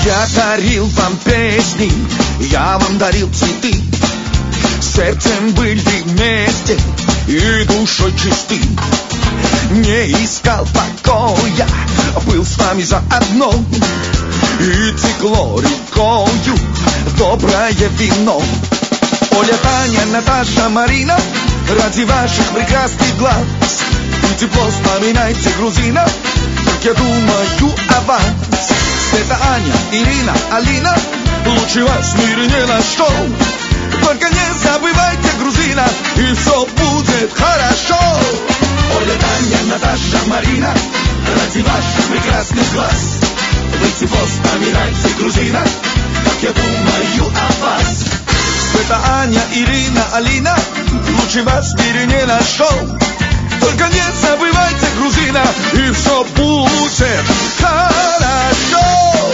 Я дарил вам песни, я вам дарил цветы. Сердцем были вместе и душой чисты. Не искал покоя, был с вами заодно. И текло рекою доброе вино. Оля, Таня, Наташа, Марина, ради ваших прекрасных глаз. И тепло вспоминайте грузина, как я думаю о вас. Это Аня, Ирина, Алина, лучше вас в мире не нашел. Только не забывайте грузина, и все будет хорошо. Оля, Таня, Наташа, Марина, ради ваших прекрасных глаз. Вы тепло вспоминайте грузина, как я думаю о вас. Это Аня, Ирина, Алина, лучше вас в мире не нашел. Только не забывайте грузина, и все будет хорошо.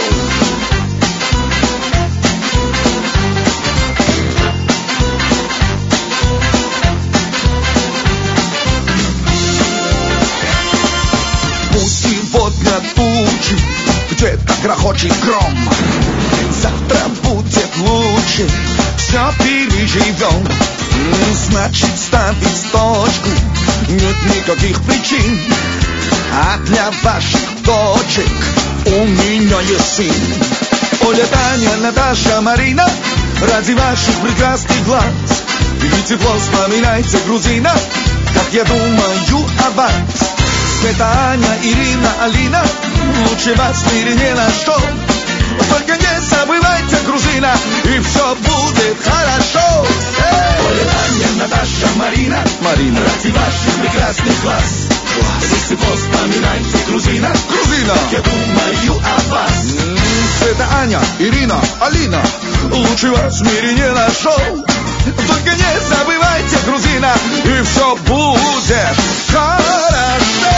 Пусть сегодня тучи, где-то грохочет гром. Завтра будет лучше, все переживем. Значит, ставить точку нет никаких причин. А для ваших дочек у меня есть сын. Оля, Таня, Наташа, Марина, ради ваших прекрасных глаз. И тепло вспоминайте грузина, как я думаю о вас. Света, Аня, Ирина, Алина, лучше вас в мире не нашел. Только не забывайте грузина, и все будет хорошо. Оля, Таня, Наташа, Марина, ради ваших прекрасных глаз. Вы тепло вспоминайте грузина, я думаю о вас. Это Аня, Ирина, Алина, лучше вас в мире не нашел. Только не забывайте грузина, и все будет хорошо.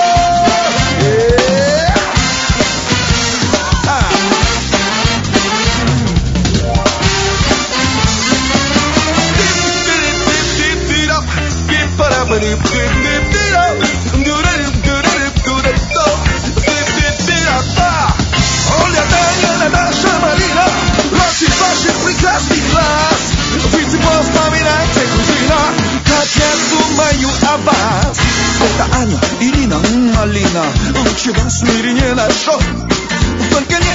Оля, Таня, Наташа, Марина, ради ваших прекрасных глаз. Вы тепло вспоминайте грузина, как я думаю о вас. Это Аня, Ирина, Алина, лучше вас в мире не нашел. Только не